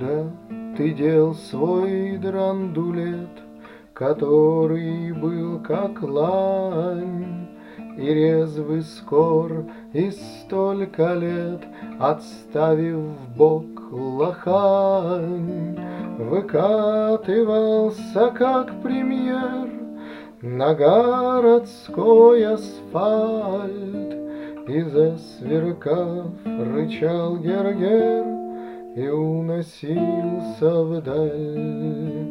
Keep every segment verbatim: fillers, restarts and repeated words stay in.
Куда ты дел свой драндулет, который был как лань, и резвый скор, и столько лет, отставив в бок лохань, выкатывался как премьер на городской асфальт, и, засверкав, рычал гер-гер и уносился вдаль.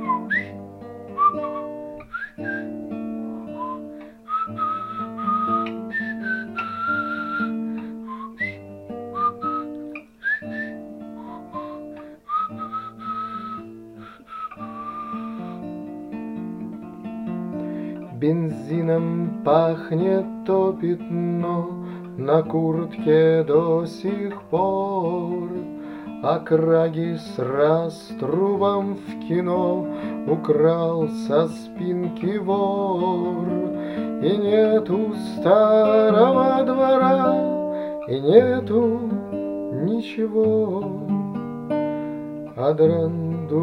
Бензином пахнет то пятно на куртке до сих пор, а краги с раструбом в кино украл со спинки вор. И нету старого двора, и нету ничего, а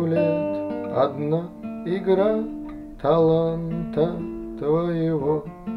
драндулет — одна игра таланта твоего.